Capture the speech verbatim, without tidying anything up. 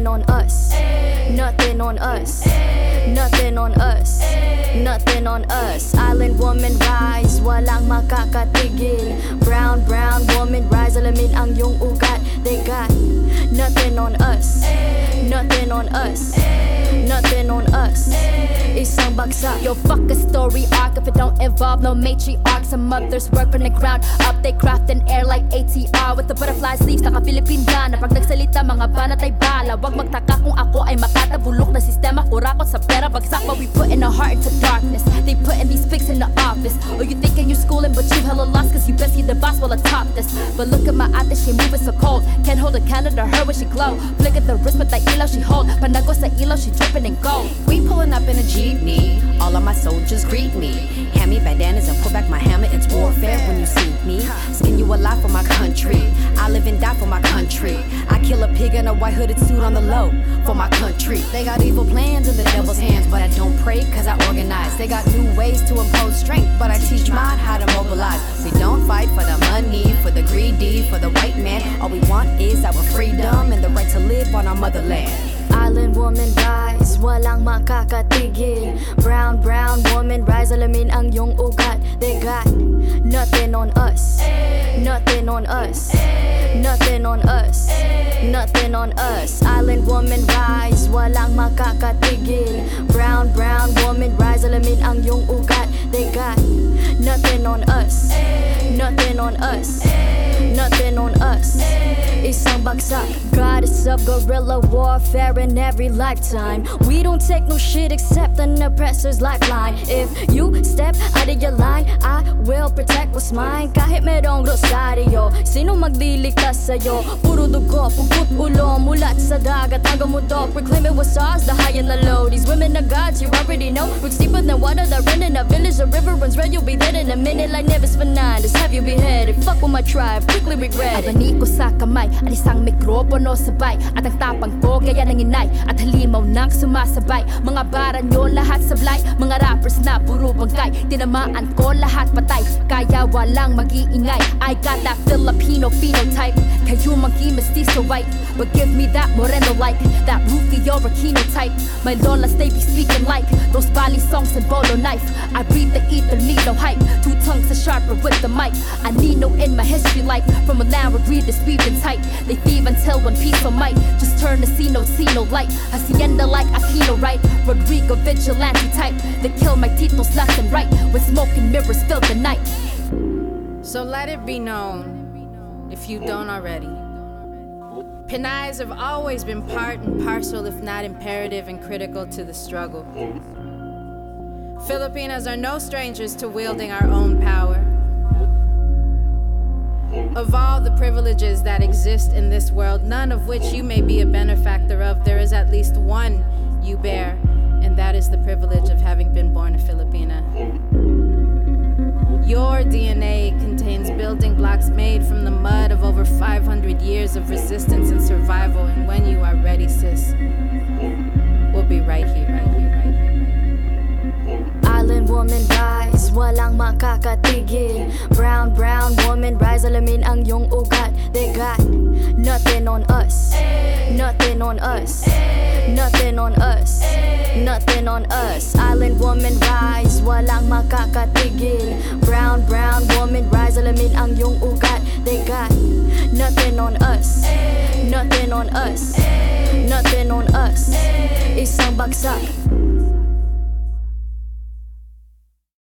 Nothing on us. Nothing on us. Nothing on us. Nothing on us. Island woman rise, walang makakatigil. Brown, brown woman rise, alamin ang iyong ugat. They got nothing on us. Nothing on us. Nothing on us. Isang bagsak. Yo, fuck a story arc if it don't involve no matriarch. Some mothers work from the ground up, they craft an air like A T R with the butterfly sleeves, naka-Philippine na pag nagsalita, mga banat ay bala. Wag magtaka kung ako ay makatabulok na sistema. Kurakot sa pera, bagsak, but we put in our heart into darkness. They putting these pigs in the office. Or you thinking you schooling, but you hella lost, cause you best see the boss while I top this. But look at my ate, she moving so cold. Can't hold a candle to her when she glow. Flick at the wrist, but that ilaw she hold. Panago sa ilaw, she dripping in gold. We pulling up in a jeepney, all of my soldiers greet me. Hand me bandanas and pull back my hammer, it's warfare when you see me. Skin you alive for my country, I live and die for my country. I kill a pig in a white hooded suit on the low for my country. They got evil plans in the devil's hands, but I don't pray cause I organize. They got new ways to impose strength, but I teach mine how to mobilize. We don't fight for the money, for the greedy, for the white man. All we want is our freedom and the right to live on our motherland. Island woman rise, walang makakatigil. Brown, brown woman rise, alamin ang iyong ugat. They got nothing on us. Nothing on us. Nothing on us. Nothing on us. Island woman rise, walang makakatigil. Brown, brown woman rise, alamin ang iyong ugat. They got nothing on us. Nothing on us. Nothing on us. Isang bagsak. Goddess of guerrilla warfare in every lifetime. We don't take no shit except an oppressor's lifeline. If you step out of your line, I will protect what's mine. Kahit merong rosaryo, sino magliligtas sa'yo? Puro dugo, pugot ulo, mulat sa dagat hanggang mundo. Proclaiming what's ours, the high and the low. These women are gods, you already know. Roots deeper than water that run in a village. A river runs red, you'll be dead in a minute. Like Nevis Fernandez, have you beheaded? Fuck with my tribe, quickly regret it. Abani ko sa kamay, alisang mikropono sabay. At ang tapang ko, gaya ng inay. At halimaw nang sumasabay. Mga bara nyo lahat sablay. Mga rappers na puro bangkay. Tinamaan ko lahat patay. Kaya walang mag-iingay. I got that Filipino phenotype. Kayo monkey mestizo white, but give me that moreno like that Rufio Aquino type. My lolas they be speaking like those Bali songs and bolo knife. I breathe the ether, need no hype. Two tongues are sharper with the mic. I need no in my history life. From a land where greed is weaving tight. They thieve until one piece of might. Just turn to see no, see no light. Hacienda like Aquino, right? Rodrigo vigilante type. They kill my titos left and right. When smoking mirrors fill the night. So let it be known, if you don't already, Pinays have always been part and parcel, if not imperative and critical to the struggle. Filipinas are no strangers to wielding our own power. Of all the privileges that exist in this world, none of which you may be a benefactor of, there is at least one you bear, and that is the privilege of having been born a Filipina. Your D N A contains building blocks made from the mud of over five hundred years of resistance and survival, and when you are ready, sis, we'll be right here, right here, right here, right here. Island woman rise, walang makakatigil. Brown, brown woman rise, alamin ang iyong ugat. They got nothing on us. Nothing on us. Nothing on us. Nothing on us. Island woman rise, walang makakatigil. Brown, brown woman rise, alamin ang iyong ugat. They got nothing on us. Nothing on us. Nothing on us. Isang bagsak.